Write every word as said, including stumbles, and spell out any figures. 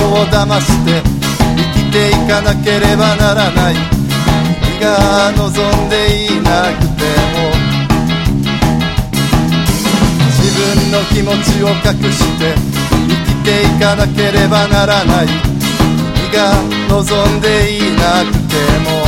を騙して生きていかなければならない。君が望んでいなくても自分の気持ちを隠して生きていかなければならない。君が望んでいなくても